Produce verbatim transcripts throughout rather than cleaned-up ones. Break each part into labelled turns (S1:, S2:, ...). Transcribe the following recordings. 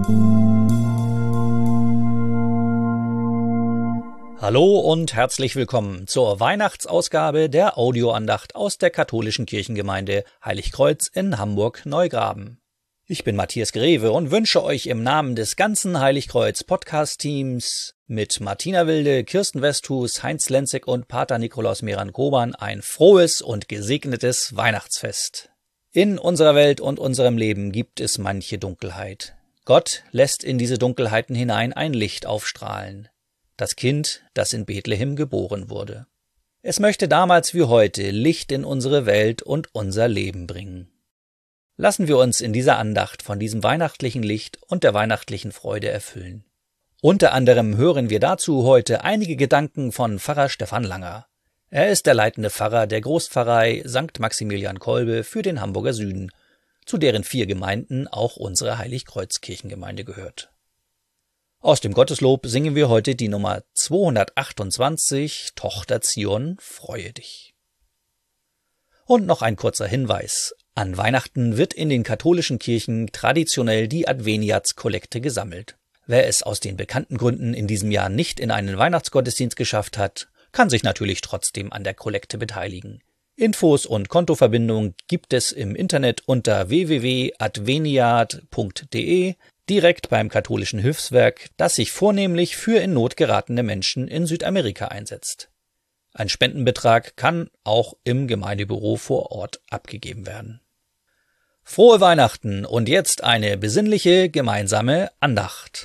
S1: Hallo und herzlich willkommen zur Weihnachtsausgabe der Audioandacht aus der katholischen Kirchengemeinde Heiligkreuz in Hamburg-Neugraben. Ich bin Matthias Greve und wünsche euch im Namen des ganzen Heiligkreuz-Podcast-Teams mit Martina Wilde, Kirsten Westhus, Heinz Lenzig und Pater Nikolaus Meran-Koban ein frohes und gesegnetes Weihnachtsfest. In unserer Welt und unserem Leben gibt es manche Dunkelheit. Gott lässt in diese Dunkelheiten hinein ein Licht aufstrahlen. Das Kind, das in Bethlehem geboren wurde. Es möchte damals wie heute Licht in unsere Welt und unser Leben bringen. Lassen wir uns in dieser Andacht von diesem weihnachtlichen Licht und der weihnachtlichen Freude erfüllen. Unter anderem hören wir dazu heute einige Gedanken von Pfarrer Stefan Langer. Er ist der leitende Pfarrer der Großpfarrei Sankt Maximilian Kolbe für den Hamburger Süden, zu deren vier Gemeinden auch unsere Heiligkreuz-Kirchengemeinde gehört. Aus dem Gotteslob singen wir heute die Nummer zweihundertachtundzwanzig, Tochter Zion, freue dich. Und noch ein kurzer Hinweis. An Weihnachten wird in den katholischen Kirchen traditionell die Adveniatskollekte gesammelt. Wer es aus den bekannten Gründen in diesem Jahr nicht in einen Weihnachtsgottesdienst geschafft hat, kann sich natürlich trotzdem an der Kollekte beteiligen. Infos und Kontoverbindung gibt es im Internet unter w w w punkt adveniat punkt de, direkt beim katholischen Hilfswerk, das sich vornehmlich für in Not geratene Menschen in Südamerika einsetzt. Ein Spendenbetrag kann auch im Gemeindebüro vor Ort abgegeben werden. Frohe Weihnachten und jetzt eine besinnliche gemeinsame Andacht.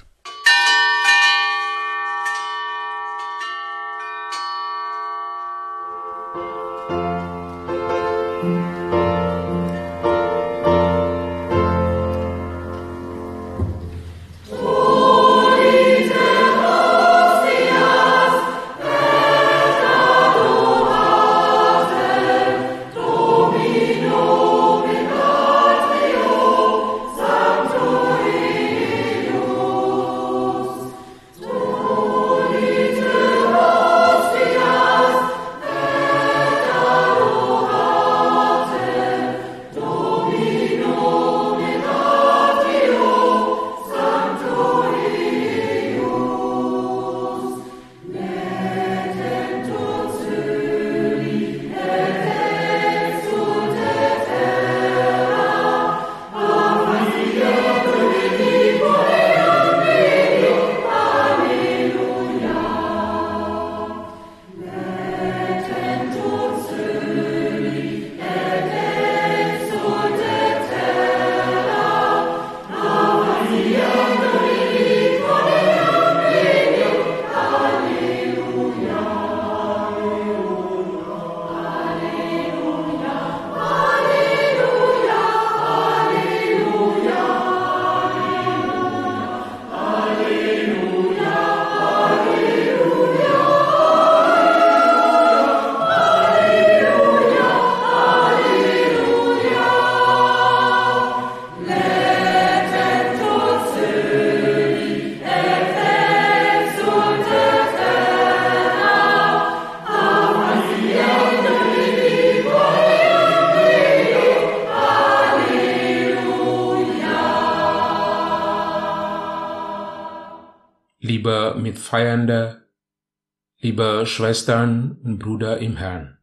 S2: Liebe Mitfeiernde, liebe Schwestern und Brüder im Herrn,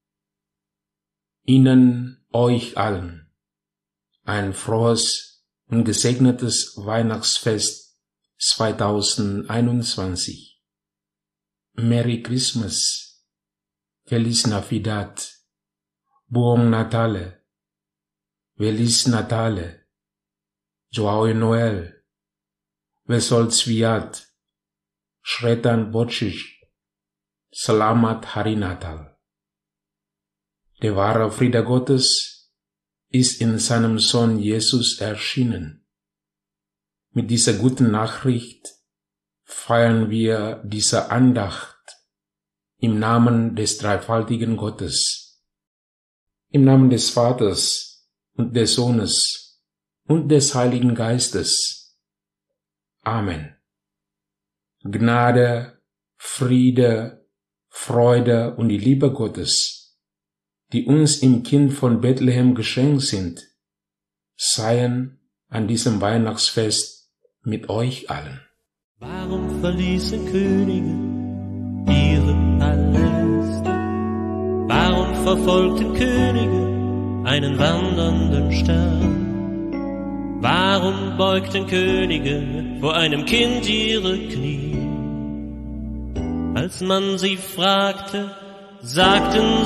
S2: Ihnen, euch allen, ein frohes und gesegnetes Weihnachtsfest zweitausendeinundzwanzig. Merry Christmas, Feliz Navidad, Buon Natale, Feliz Natale, Joao Noel, Vesel Sviat, Shretan Botschisch, Salamat Hari Natal. Der wahre Friede Gottes ist in seinem Sohn Jesus erschienen. Mit dieser guten Nachricht feiern wir diese Andacht im Namen des dreifaltigen Gottes, im Namen des Vaters und des Sohnes und des Heiligen Geistes. Amen. Gnade, Friede, Freude und die Liebe Gottes, die uns im Kind von Bethlehem geschenkt sind, seien an diesem Weihnachtsfest mit euch allen.
S3: Warum verließen Könige ihre Paläste? Warum verfolgten Könige einen wandernden Stern? Warum beugten Könige vor einem Kind ihre Knie? Als man sie fragte, sagten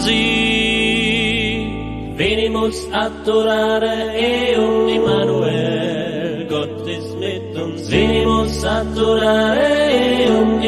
S3: sie: Venimus adorare eum Immanuel, Gott ist mit uns. Venimus adorare eum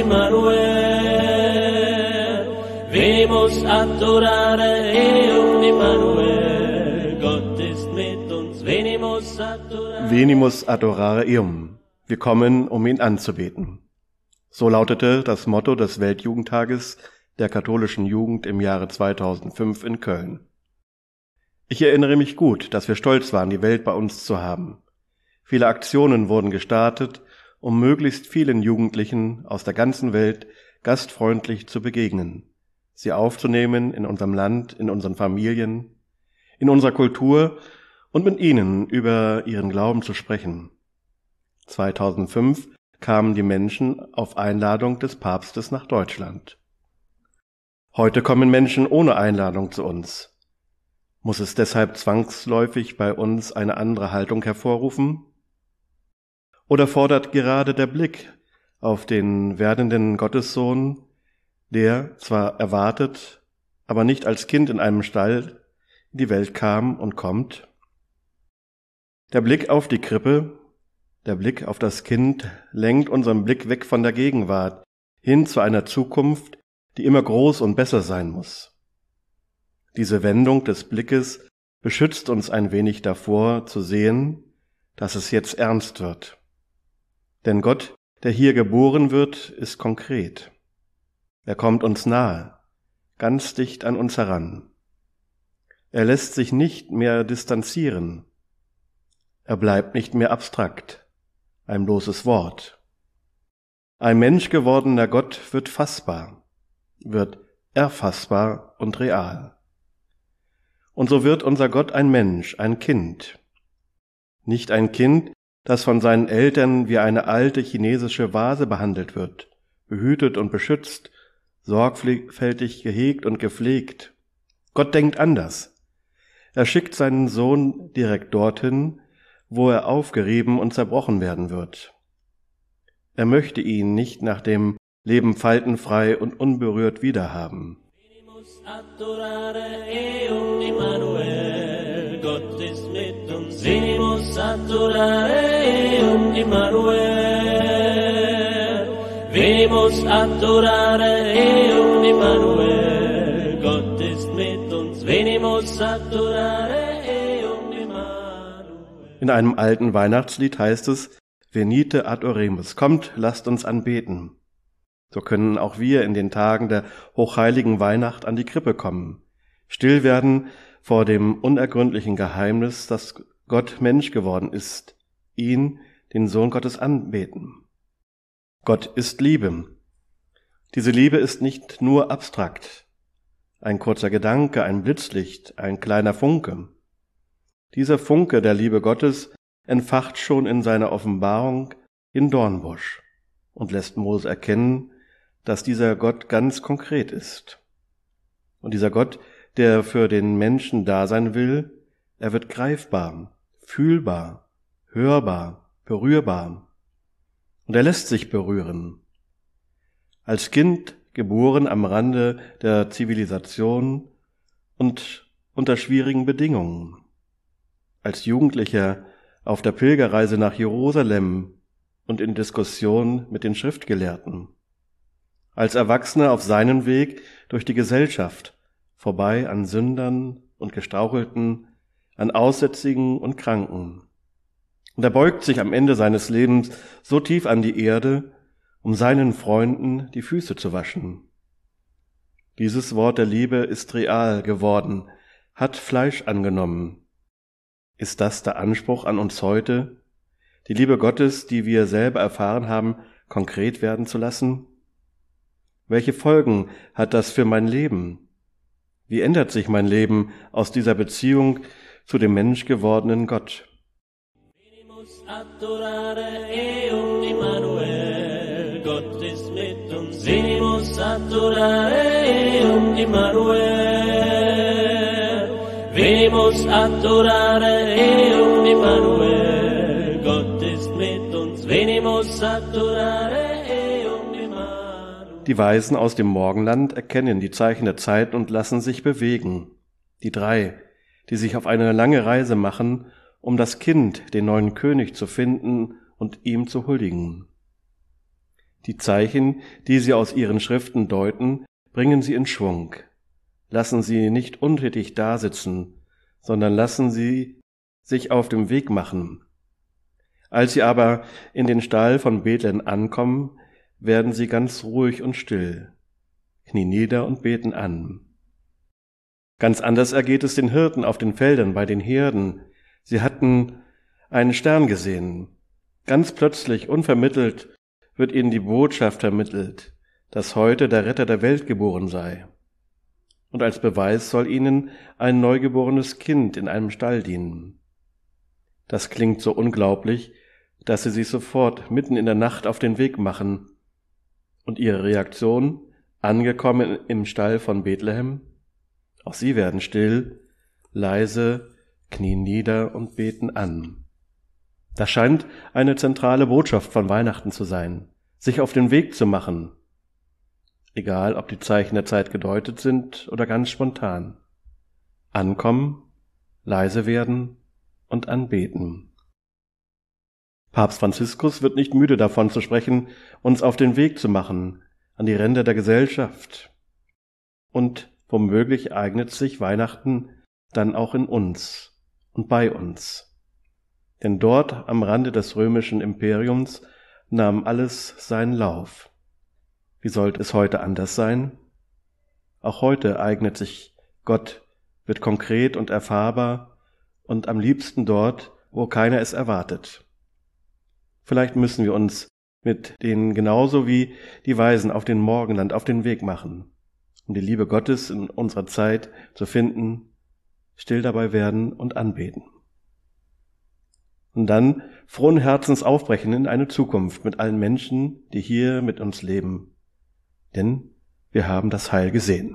S3: Immanuel, Venimus adorare eum Immanuel, Gott ist mit uns. Venimus adorare,
S4: Venimus adorare eum. Wir kommen, um ihn anzubeten. So lautete das Motto des Weltjugendtages der katholischen Jugend im Jahre zweitausendfünf in Köln. Ich erinnere mich gut, dass wir stolz waren, die Welt bei uns zu haben. Viele Aktionen wurden gestartet, um möglichst vielen Jugendlichen aus der ganzen Welt gastfreundlich zu begegnen, sie aufzunehmen in unserem Land, in unseren Familien, in unserer Kultur und mit ihnen über ihren Glauben zu sprechen. zweitausendfünf kamen die Menschen auf Einladung des Papstes nach Deutschland. Heute kommen Menschen ohne Einladung zu uns. Muss es deshalb zwangsläufig bei uns eine andere Haltung hervorrufen? Oder fordert gerade der Blick auf den werdenden Gottessohn, der zwar erwartet, aber nicht als Kind in einem Stall in die Welt kam und kommt? Der Blick auf die Krippe, der Blick auf das Kind lenkt unseren Blick weg von der Gegenwart hin zu einer Zukunft, die immer groß und besser sein muss. Diese Wendung des Blickes beschützt uns ein wenig davor, zu sehen, dass es jetzt ernst wird. Denn Gott, der hier geboren wird, ist konkret. Er kommt uns nahe, ganz dicht an uns heran. Er lässt sich nicht mehr distanzieren. Er bleibt nicht mehr abstrakt, ein bloßes Wort. Ein menschgewordener Gott wird fassbar, wird erfassbar und real. Und so wird unser Gott ein Mensch, ein Kind. Nicht ein Kind, das von seinen Eltern wie eine alte chinesische Vase behandelt wird, behütet und beschützt, sorgfältig gehegt und gepflegt. Gott denkt anders. Er schickt seinen Sohn direkt dorthin, wo er aufgerieben und zerbrochen werden wird. Er möchte ihn nicht nach dem Leben faltenfrei und unberührt wiederhaben.
S3: Venimus adorare eum Immanuel, Gott ist mit uns. Venimus adorare eum Immanuel, Venimus adorare eum Immanuel, Gott ist mit uns. Venimus adorare eum Immanuel.
S4: In einem alten Weihnachtslied heißt es: Venite ad oremus, kommt, lasst uns anbeten. So können auch wir in den Tagen der hochheiligen Weihnacht an die Krippe kommen, still werden vor dem unergründlichen Geheimnis, dass Gott Mensch geworden ist, ihn, den Sohn Gottes, anbeten. Gott ist Liebe. Diese Liebe ist nicht nur abstrakt, ein kurzer Gedanke, ein Blitzlicht, ein kleiner Funke. Dieser Funke der Liebe Gottes entfacht schon in seiner Offenbarung in Dornbusch und lässt Mose erkennen, dass dieser Gott ganz konkret ist. Und dieser Gott, der für den Menschen da sein will, er wird greifbar, fühlbar, hörbar, berührbar. Und er lässt sich berühren. Als Kind geboren am Rande der Zivilisation und unter schwierigen Bedingungen. Als Jugendlicher auf der Pilgerreise nach Jerusalem und in Diskussion mit den Schriftgelehrten. Als Erwachsener auf seinen Weg durch die Gesellschaft, vorbei an Sündern und Gestrauchelten, an Aussätzigen und Kranken. Und er beugt sich am Ende seines Lebens so tief an die Erde, um seinen Freunden die Füße zu waschen. Dieses Wort der Liebe ist real geworden, hat Fleisch angenommen. Ist das der Anspruch an uns heute, die Liebe Gottes, die wir selber erfahren haben, konkret werden zu lassen? Welche Folgen hat das für mein Leben? Wie ändert sich mein Leben aus dieser Beziehung zu dem menschgewordenen Gott?
S3: Venimus adorare eum ist mit uns. Venimus adorare Eum Immanuel. Venimus adorare Eum Immanuel. Gott ist mit uns. Venimus adorare Eum Immanuel.
S4: Die Weisen aus dem Morgenland erkennen die Zeichen der Zeit und lassen sich bewegen. Die drei, die sich auf eine lange Reise machen, um das Kind, den neuen König, zu finden und ihm zu huldigen. Die Zeichen, die sie aus ihren Schriften deuten, bringen sie in Schwung. Lassen sie nicht untätig dasitzen, sondern lassen sie sich auf dem Weg machen. Als sie aber in den Stall von Bethlehem ankommen, werden sie ganz ruhig und still, knien nieder und beten an. Ganz anders ergeht es den Hirten auf den Feldern bei den Herden. Sie hatten einen Stern gesehen. Ganz plötzlich, unvermittelt, wird ihnen die Botschaft vermittelt, dass heute der Retter der Welt geboren sei. Und als Beweis soll ihnen ein neugeborenes Kind in einem Stall dienen. Das klingt so unglaublich, dass sie sich sofort mitten in der Nacht auf den Weg machen. Und ihre Reaktion, angekommen im Stall von Bethlehem? Auch sie werden still, leise, knien nieder und beten an. Das scheint eine zentrale Botschaft von Weihnachten zu sein, sich auf den Weg zu machen, egal ob die Zeichen der Zeit gedeutet sind oder ganz spontan. Ankommen, leise werden und anbeten. Papst Franziskus wird nicht müde davon zu sprechen, uns auf den Weg zu machen, an die Ränder der Gesellschaft. Und womöglich eignet sich Weihnachten dann auch in uns und bei uns. Denn dort am Rande des römischen Imperiums nahm alles seinen Lauf. Wie sollte es heute anders sein? Auch heute eignet sich Gott, wird konkret und erfahrbar und am liebsten dort, wo keiner es erwartet. Vielleicht müssen wir uns mit denen genauso wie die Weisen auf den Morgenland auf den Weg machen, um die Liebe Gottes in unserer Zeit zu finden, still dabei werden und anbeten. Und dann frohen Herzens aufbrechen in eine Zukunft mit allen Menschen, die hier mit uns leben. Denn wir haben das Heil gesehen.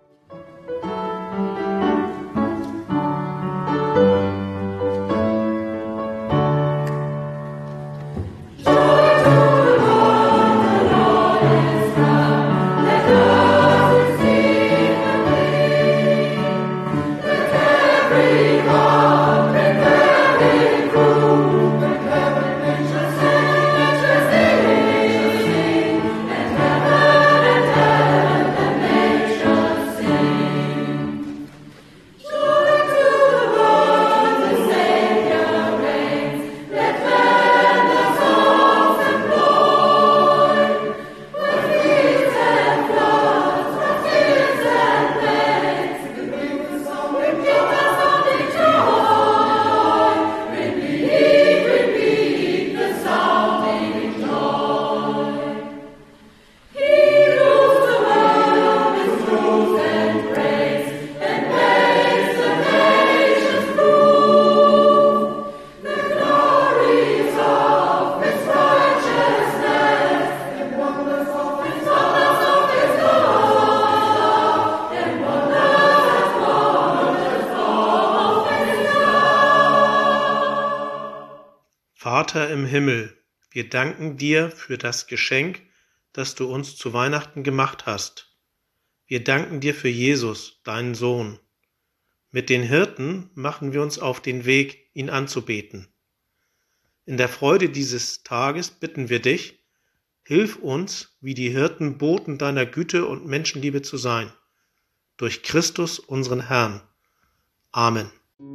S5: Vater im Himmel, wir danken dir für das Geschenk, das du uns zu Weihnachten gemacht hast. Wir danken dir für Jesus, deinen Sohn. Mit den Hirten machen wir uns auf den Weg, ihn anzubeten. In der Freude dieses Tages bitten wir dich, hilf uns, wie die Hirten Boten deiner Güte und Menschenliebe zu sein. Durch Christus, unseren Herrn. Amen.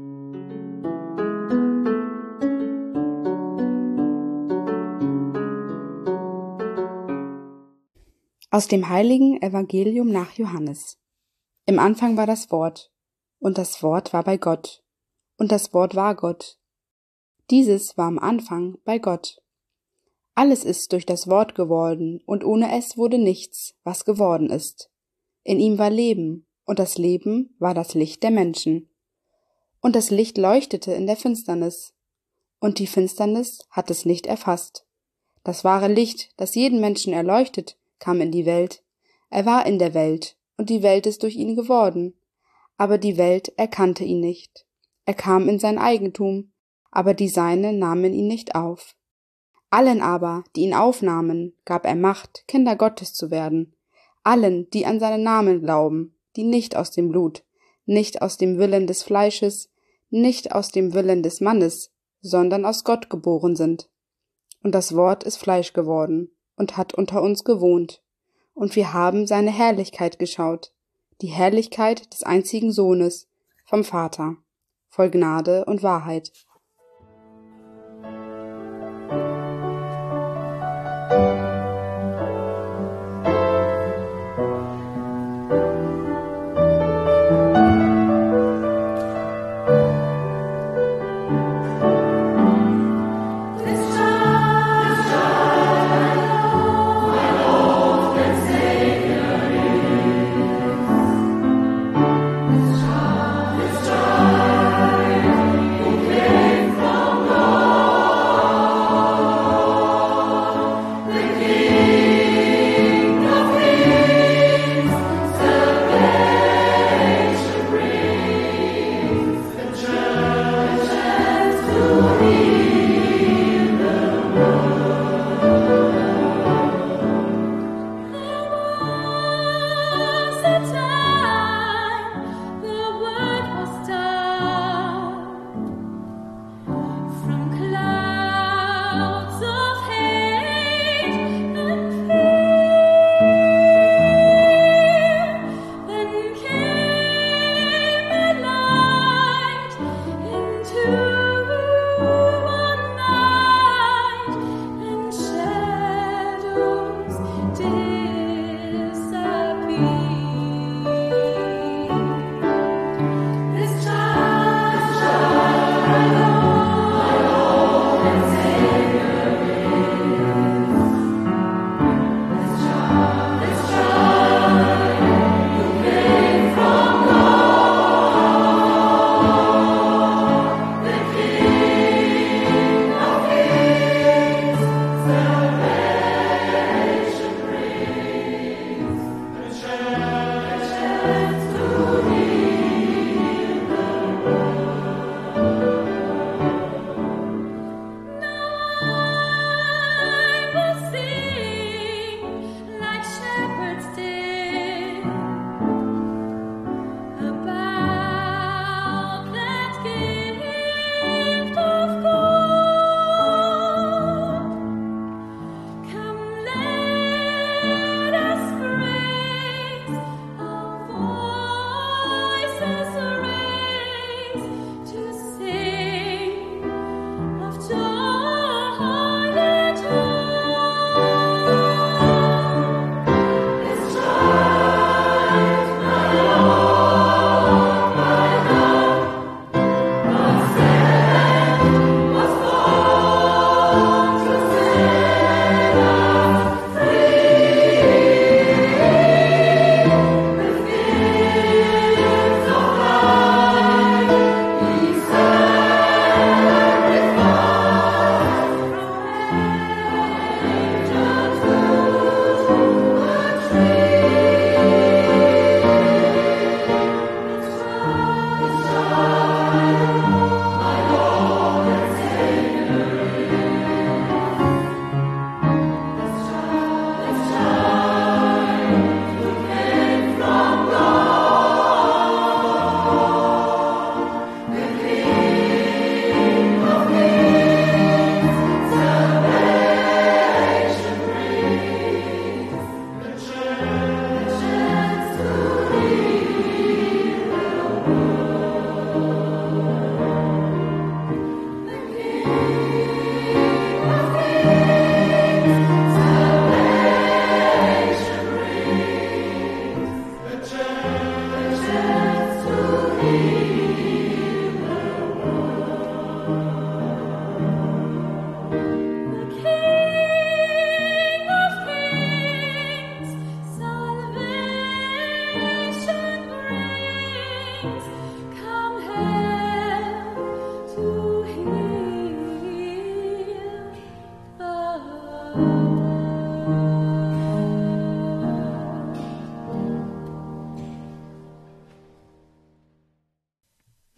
S6: Aus dem heiligen Evangelium nach Johannes. Im Anfang war das Wort, und das Wort war bei Gott, und das Wort war Gott. Dieses war am Anfang bei Gott. Alles ist durch das Wort geworden, und ohne es wurde nichts, was geworden ist. In ihm war Leben, und das Leben war das Licht der Menschen. Und das Licht leuchtete in der Finsternis, und die Finsternis hat es nicht erfasst. Das wahre Licht, das jeden Menschen erleuchtet, kam in die Welt. Er war in der Welt, und die Welt ist durch ihn geworden. Aber die Welt erkannte ihn nicht. Er kam in sein Eigentum, aber die Seine nahmen ihn nicht auf. Allen aber, die ihn aufnahmen, gab er Macht, Kinder Gottes zu werden. Allen, die an seinen Namen glauben, die nicht aus dem Blut, nicht aus dem Willen des Fleisches, nicht aus dem Willen des Mannes, sondern aus Gott geboren sind. Und das Wort ist Fleisch geworden und hat unter uns gewohnt. Und wir haben seine Herrlichkeit geschaut, die Herrlichkeit des einzigen Sohnes vom Vater, voll Gnade und Wahrheit.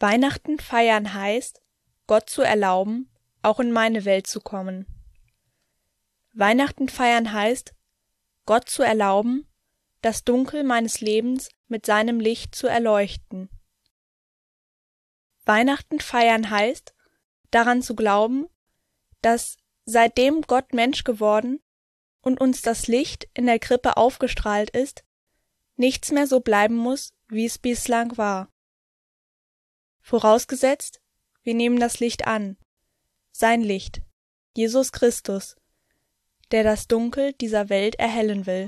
S7: Weihnachten feiern heißt, Gott zu erlauben, auch in meine Welt zu kommen. Weihnachten feiern heißt, Gott zu erlauben, das Dunkel meines Lebens mit seinem Licht zu erleuchten. Weihnachten feiern heißt, daran zu glauben, dass seitdem Gott Mensch geworden und uns das Licht in der Krippe aufgestrahlt ist, nichts mehr so bleiben muss, wie es bislang war. Vorausgesetzt, wir nehmen das Licht an, sein Licht, Jesus Christus, der das Dunkel dieser Welt erhellen will.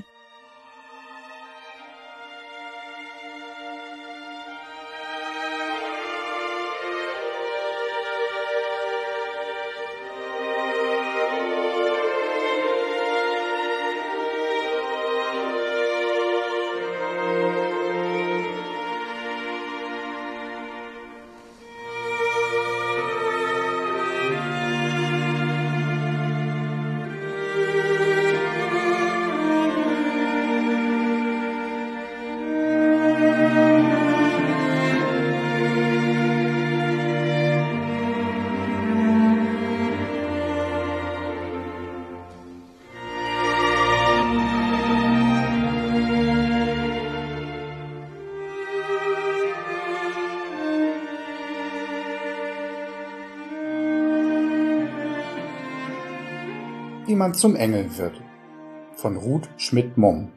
S8: Wie man zum Engel wird, von Ruth Schmidt-Mumm.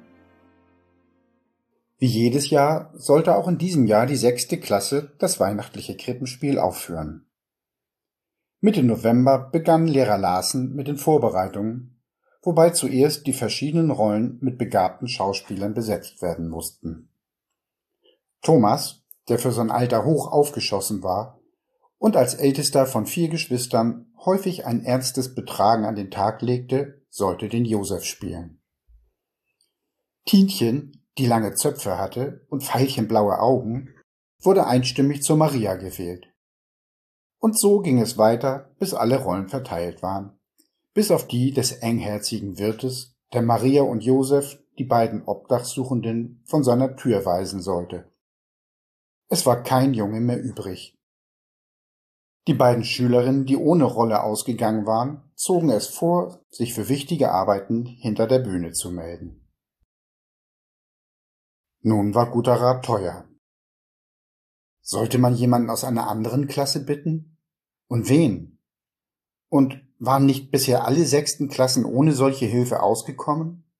S8: Wie jedes Jahr sollte auch in diesem Jahr die sechste Klasse das weihnachtliche Krippenspiel aufführen. Mitte November begann Lehrer Larsen mit den Vorbereitungen, wobei zuerst die verschiedenen Rollen mit begabten Schauspielern besetzt werden mussten. Thomas, der für sein Alter hoch aufgeschossen war und als ältester von vier Geschwistern häufig ein ernstes Betragen an den Tag legte, sollte den Josef spielen. Tinchen, die lange Zöpfe hatte und veilchenblaue Augen, wurde einstimmig zur Maria gewählt. Und so ging es weiter, bis alle Rollen verteilt waren, bis auf die des engherzigen Wirtes, der Maria und Josef, die beiden Obdachsuchenden, von seiner Tür weisen sollte. Es war kein Junge mehr übrig. Die beiden Schülerinnen, die ohne Rolle ausgegangen waren, zogen es vor, sich für wichtige Arbeiten hinter der Bühne zu melden. Nun war guter Rat teuer. Sollte man jemanden aus einer anderen Klasse bitten? Und wen? Und waren nicht bisher alle sechsten Klassen ohne solche Hilfe ausgekommen?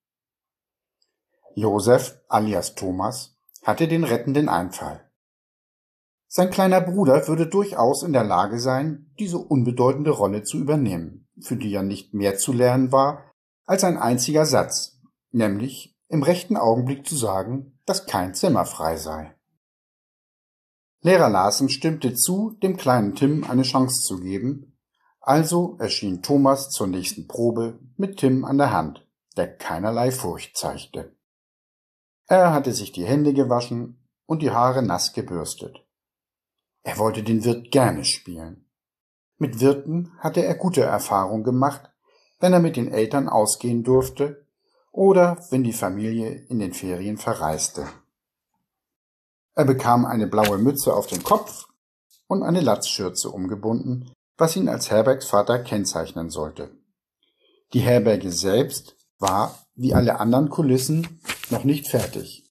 S8: Josef, alias Thomas, hatte den rettenden Einfall. Sein kleiner Bruder würde durchaus in der Lage sein, diese unbedeutende Rolle zu übernehmen, für die ja nicht mehr zu lernen war als ein einziger Satz, nämlich im rechten Augenblick zu sagen, dass kein Zimmer frei sei. Lehrer Larsen stimmte zu, dem kleinen Tim eine Chance zu geben, also erschien Thomas zur nächsten Probe mit Tim an der Hand, der keinerlei Furcht zeigte. Er hatte sich die Hände gewaschen und die Haare nass gebürstet. Er wollte den Wirt gerne spielen. Mit Wirten hatte er gute Erfahrung gemacht, wenn er mit den Eltern ausgehen durfte oder wenn die Familie in den Ferien verreiste. Er bekam eine blaue Mütze auf den Kopf und eine Latzschürze umgebunden, was ihn als Herbergsvater kennzeichnen sollte. Die Herberge selbst war, wie alle anderen Kulissen, noch nicht fertig.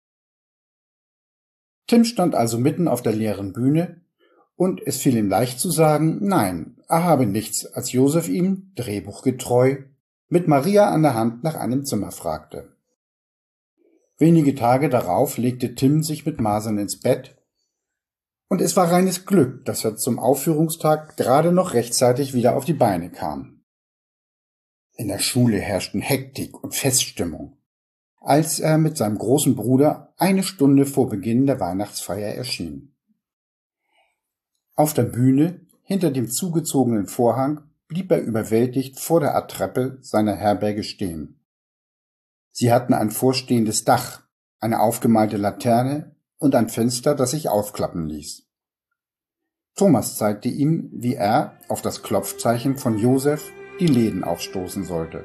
S8: Tim stand also mitten auf der leeren Bühne, und es fiel ihm leicht zu sagen, nein, er habe nichts, als Josef ihm, drehbuchgetreu, mit Maria an der Hand nach einem Zimmer fragte. Wenige Tage darauf legte Tim sich mit Masern ins Bett, und es war reines Glück, dass er zum Aufführungstag gerade noch rechtzeitig wieder auf die Beine kam. In der Schule herrschten Hektik und Feststimmung, als er mit seinem großen Bruder eine Stunde vor Beginn der Weihnachtsfeier erschien. Auf der Bühne, hinter dem zugezogenen Vorhang, blieb er überwältigt vor der Attrappe seiner Herberge stehen. Sie hatten ein vorstehendes Dach, eine aufgemalte Laterne und ein Fenster, das sich aufklappen ließ. Thomas zeigte ihm, wie er, auf das Klopfzeichen von Josef, die Läden aufstoßen sollte.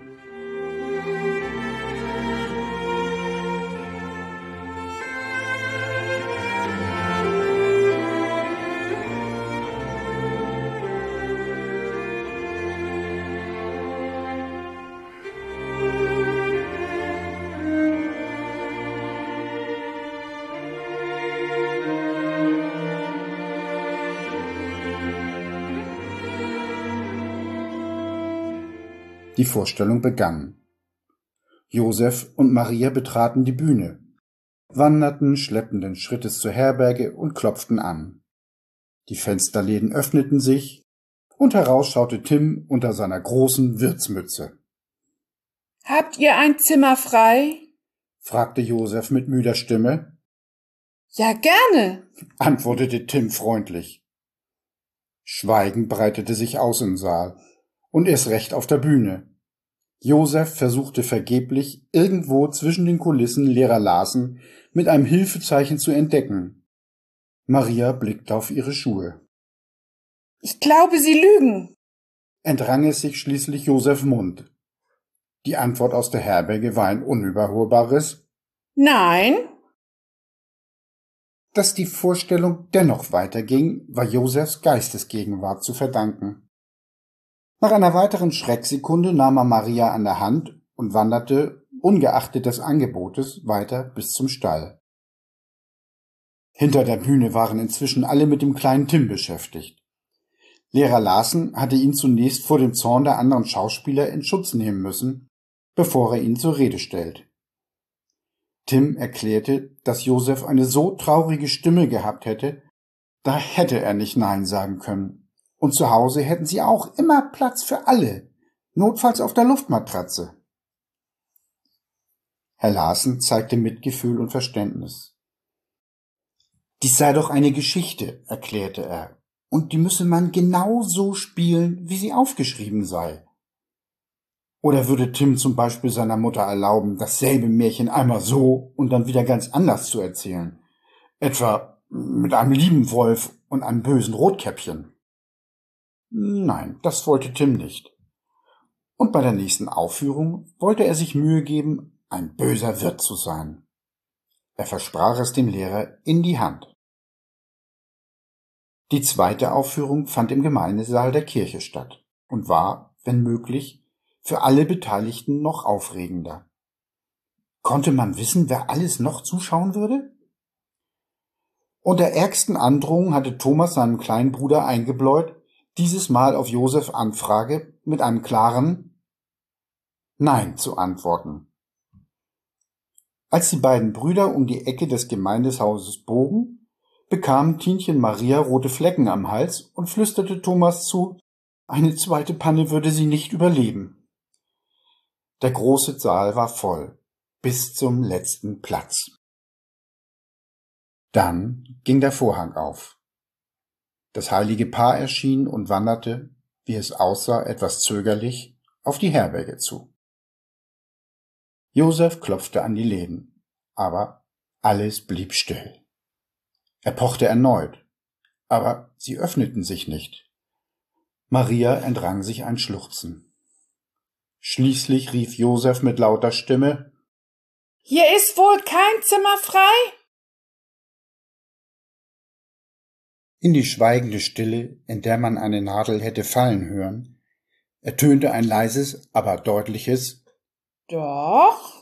S8: Die Vorstellung begann. Josef und Maria betraten die Bühne, wanderten schleppenden Schrittes zur Herberge und klopften an. Die Fensterläden öffneten sich, und heraus schaute Tim unter seiner großen Wirtsmütze.
S9: »Habt ihr ein Zimmer frei?«
S8: fragte Josef mit müder Stimme.
S9: »Ja, gerne«,
S8: antwortete Tim freundlich. Schweigen breitete sich aus im Saal und erst recht auf der Bühne. Josef versuchte vergeblich, irgendwo zwischen den Kulissen Lehrer Larsen mit einem Hilfezeichen zu entdecken. Maria blickte auf ihre Schuhe.
S9: »Ich glaube, Sie lügen«,
S8: entrang es sich schließlich Josef Mund. Die Antwort aus der Herberge war ein unüberholbares
S9: »Nein«.
S8: Dass die Vorstellung dennoch weiterging, war Josefs Geistesgegenwart zu verdanken. Nach einer weiteren Schrecksekunde nahm er Maria an der Hand und wanderte, ungeachtet des Angebotes, weiter bis zum Stall. Hinter der Bühne waren inzwischen alle mit dem kleinen Tim beschäftigt. Lehrer Larsen hatte ihn zunächst vor dem Zorn der anderen Schauspieler in Schutz nehmen müssen, bevor er ihn zur Rede stellt. Tim erklärte, dass Josef eine so traurige Stimme gehabt hätte, da hätte er nicht Nein sagen können. Und zu Hause hätten sie auch immer Platz für alle, notfalls auf der Luftmatratze. Herr Larsen zeigte Mitgefühl und Verständnis. Dies sei doch eine Geschichte, erklärte er, und die müsse man genau so spielen, wie sie aufgeschrieben sei. Oder würde Tim zum Beispiel seiner Mutter erlauben, dasselbe Märchen einmal so und dann wieder ganz anders zu erzählen? Etwa mit einem lieben Wolf und einem bösen Rotkäppchen? Nein, das wollte Tim nicht. Und bei der nächsten Aufführung wollte er sich Mühe geben, ein böser Wirt zu sein. Er versprach es dem Lehrer in die Hand. Die zweite Aufführung fand im Gemeindesaal der Kirche statt und war, wenn möglich, für alle Beteiligten noch aufregender. Konnte man wissen, wer alles noch zuschauen würde? Unter ärgsten Androhungen hatte Thomas seinem kleinen Bruder eingebläut, dieses Mal auf Josef Anfrage mit einem klaren Nein zu antworten. Als die beiden Brüder um die Ecke des Gemeindeshauses bogen, bekam Tienchen Maria rote Flecken am Hals und flüsterte Thomas zu, eine zweite Panne würde sie nicht überleben. Der große Saal war voll, bis zum letzten Platz. Dann ging der Vorhang auf. Das heilige Paar erschien und wanderte, wie es aussah, etwas zögerlich, auf die Herberge zu. Josef klopfte an die Läden, aber alles blieb still. Er pochte erneut, aber sie öffneten sich nicht. Maria entrang sich ein Schluchzen. Schließlich rief Josef mit lauter Stimme,
S9: »Hier ist wohl kein Zimmer frei?«
S8: In die schweigende Stille, in der man eine Nadel hätte fallen hören, ertönte ein leises, aber deutliches
S9: »Doch?«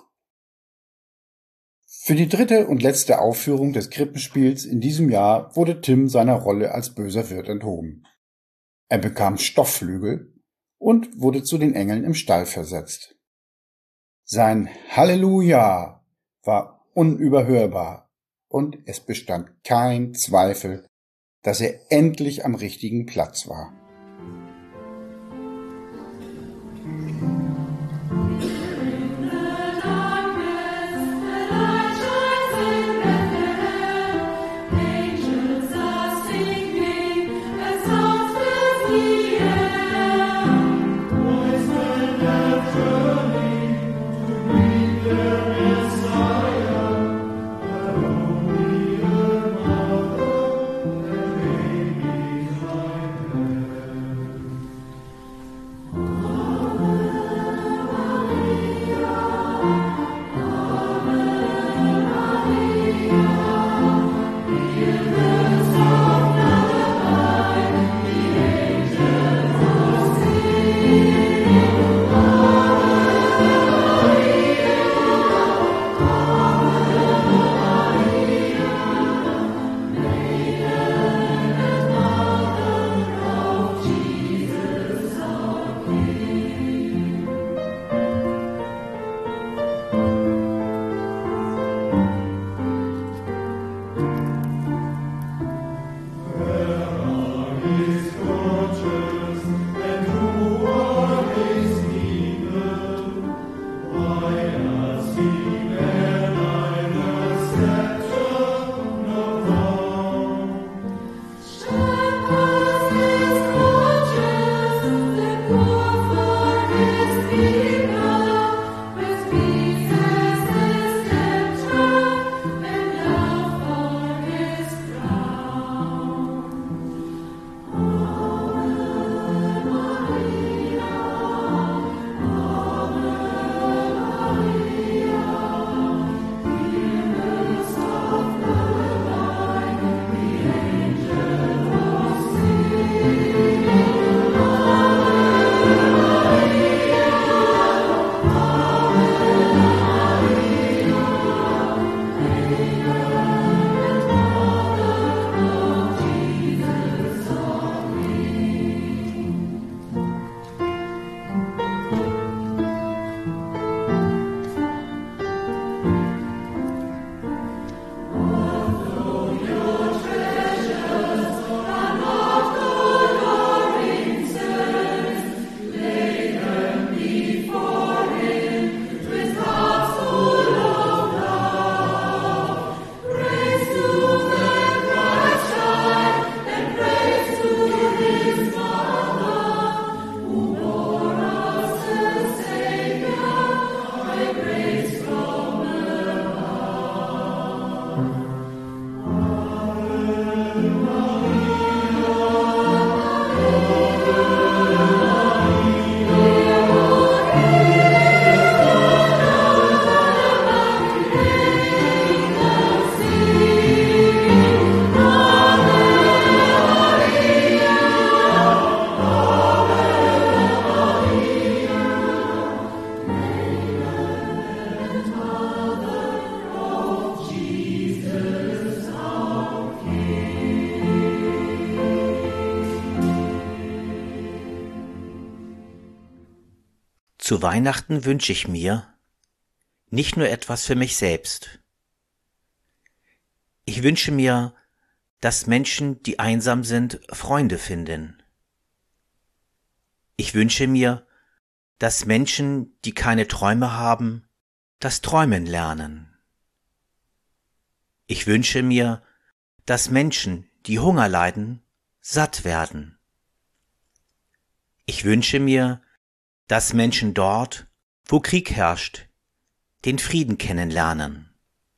S8: Für die dritte und letzte Aufführung des Krippenspiels in diesem Jahr wurde Tim seiner Rolle als böser Wirt enthoben. Er bekam Stoffflügel und wurde zu den Engeln im Stall versetzt. Sein Halleluja war unüberhörbar und es bestand kein Zweifel, dass er endlich am richtigen Platz war.
S10: Zu Weihnachten wünsche ich mir nicht nur etwas für mich selbst. Ich wünsche mir, dass Menschen, die einsam sind, Freunde finden. Ich wünsche mir, dass Menschen, die keine Träume haben, das Träumen lernen. Ich wünsche mir, dass Menschen, die Hunger leiden, satt werden. Ich wünsche mir, dass Menschen dort, wo Krieg herrscht, den Frieden kennenlernen.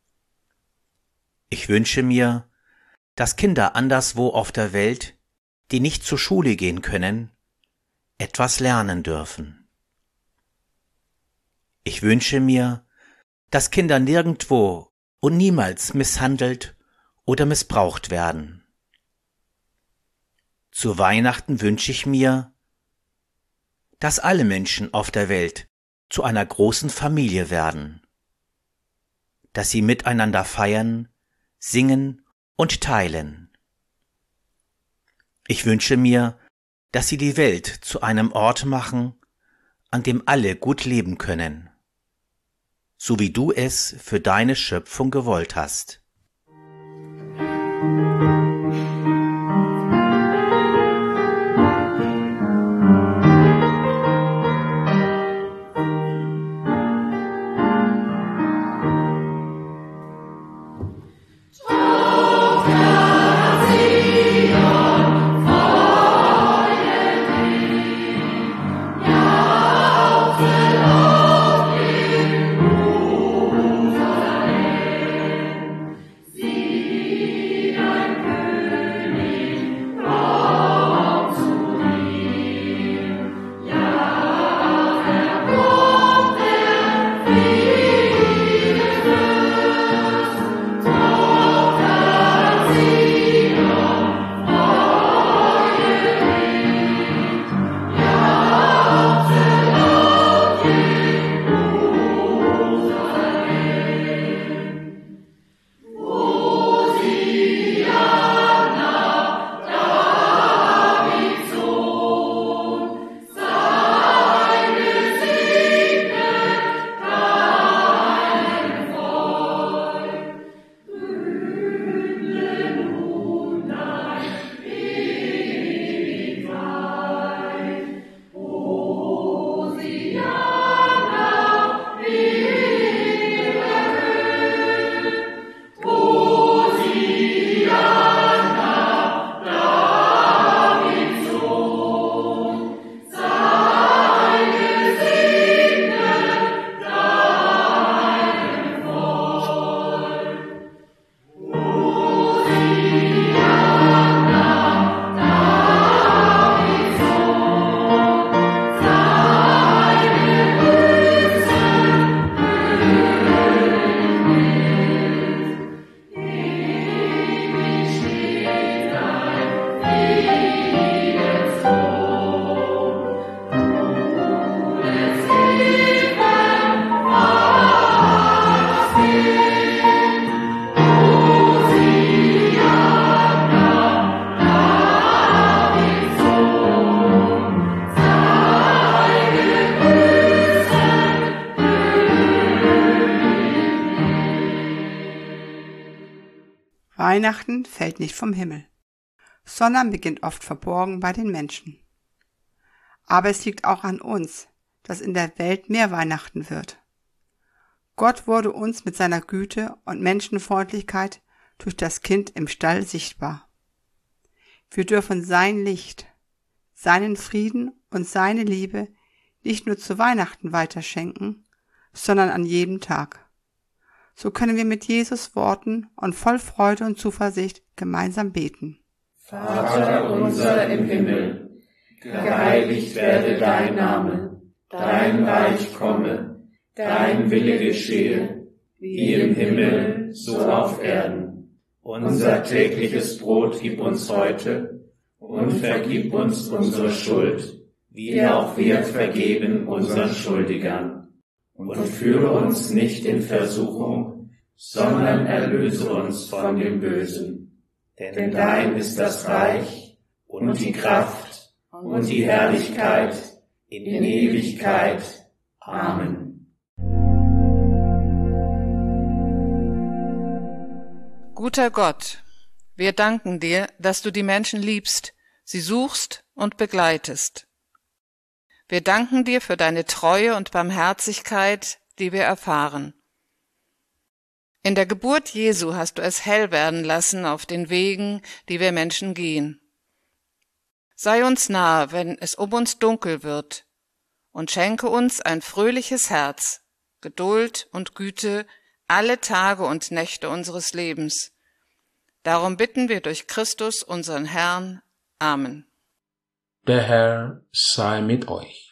S10: Ich wünsche mir, dass Kinder anderswo auf der Welt, die nicht zur Schule gehen können, etwas lernen dürfen. Ich wünsche mir, dass Kinder nirgendwo und niemals misshandelt oder missbraucht werden. Zu Weihnachten wünsche ich mir, dass alle Menschen auf der Welt zu einer großen Familie werden, dass sie miteinander feiern, singen und teilen. Ich wünsche mir, dass sie die Welt zu einem Ort machen, an dem alle gut leben können, so wie du es für deine Schöpfung gewollt hast.
S11: Weihnachten fällt nicht vom Himmel, sondern beginnt oft verborgen bei den Menschen. Aber es liegt auch an uns, dass in der Welt mehr Weihnachten wird. Gott wurde uns mit seiner Güte und Menschenfreundlichkeit durch das Kind im Stall sichtbar. Wir dürfen sein Licht, seinen Frieden und seine Liebe nicht nur zu Weihnachten weiterschenken, sondern an jedem Tag. So können wir mit Jesus Worten und voll Freude und Zuversicht gemeinsam beten.
S12: Vater unser im Himmel, geheiligt werde dein Name, dein Reich komme, dein Wille geschehe, wie im Himmel, so auf Erden. Unser tägliches Brot gib uns heute und vergib uns unsere Schuld, wie auch wir vergeben unseren Schuldigern. Und führe uns nicht in Versuchung, sondern erlöse uns von dem Bösen. Denn dein ist das Reich und die Kraft und die Herrlichkeit in Ewigkeit. Amen.
S13: Guter Gott, wir danken dir, dass du die Menschen liebst, sie suchst und begleitest. Wir danken dir für deine Treue und Barmherzigkeit, die wir erfahren. In der Geburt Jesu hast du es hell werden lassen auf den Wegen, die wir Menschen gehen. Sei uns nahe, wenn es um uns dunkel wird, und schenke uns ein fröhliches Herz, Geduld und Güte alle Tage und Nächte unseres Lebens. Darum bitten wir durch Christus, unseren Herrn. Amen.
S2: Der Herr sei mit euch.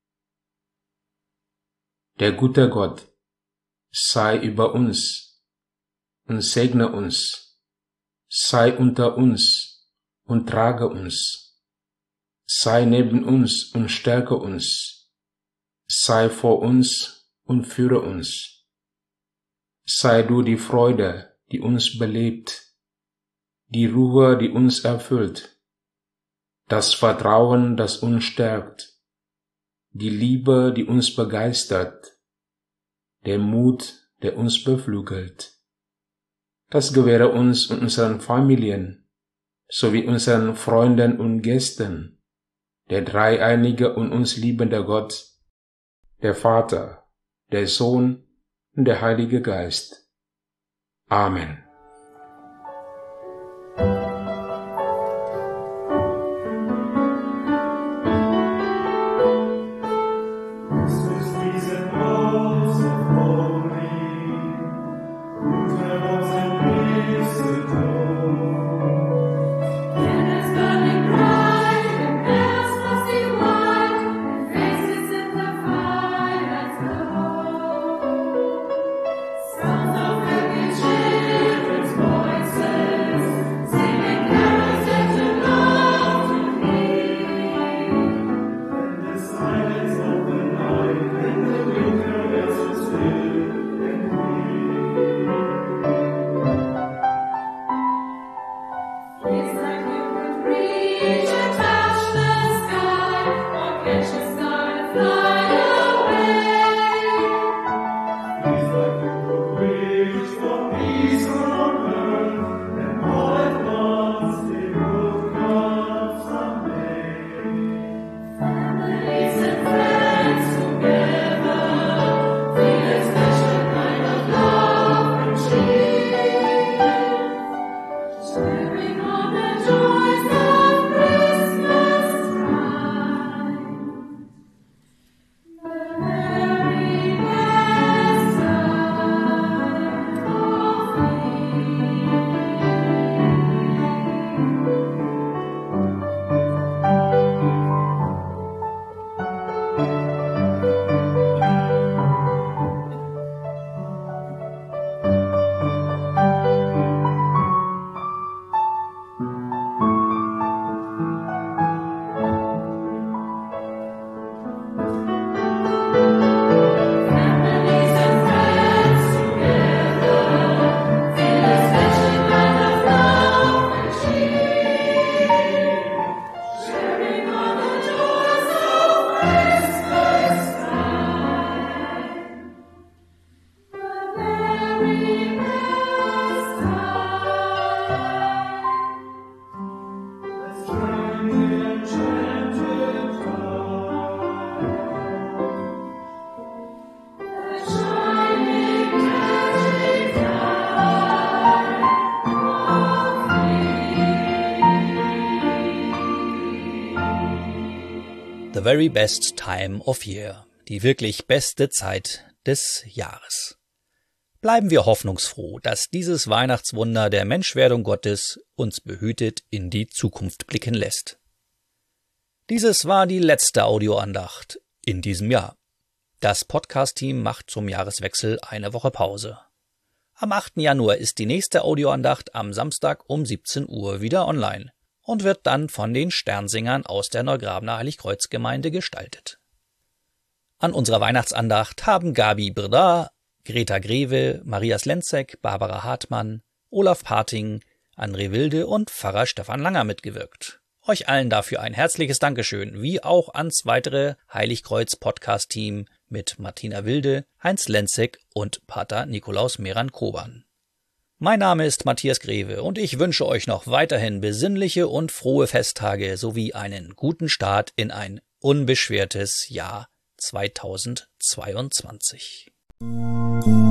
S2: Der gute Gott sei über uns und segne uns, sei unter uns und trage uns, sei neben uns und stärke uns, sei vor uns und führe uns. Sei du die Freude, die uns belebt, die Ruhe, die uns erfüllt, das Vertrauen, das uns stärkt, die Liebe, die uns begeistert, der Mut, der uns beflügelt. Das gewähre uns und unseren Familien, sowie unseren Freunden und Gästen, der dreieinige und uns liebende Gott, der Vater, der Sohn und der Heilige Geist. Amen.
S1: The very best time of year. Die wirklich beste Zeit des Jahres. Bleiben wir hoffnungsfroh, dass dieses Weihnachtswunder der Menschwerdung Gottes uns behütet in die Zukunft blicken lässt. Dieses war die letzte Audioandacht in diesem Jahr. Das Podcast-Team macht zum Jahreswechsel eine Woche Pause. Am achten Januar ist die nächste Audioandacht am Samstag um siebzehn Uhr wieder online und wird dann von den Sternsingern aus der Neugrabener Heiligkreuzgemeinde gestaltet. An unserer Weihnachtsandacht haben Gabi Birda, Greta Greve, Marias Lenzek, Barbara Hartmann, Olaf Parting, André Wilde und Pfarrer Stefan Langer mitgewirkt. Euch allen dafür ein herzliches Dankeschön, wie auch ans weitere Heiligkreuz-Podcast-Team mit Martina Wilde, Heinz Lenzek und Pater Nikolaus Meran-Koban. Mein Name ist Matthias Greve und ich wünsche euch noch weiterhin besinnliche und frohe Festtage sowie einen guten Start in ein unbeschwertes Jahr zweitausendzweiundzwanzig.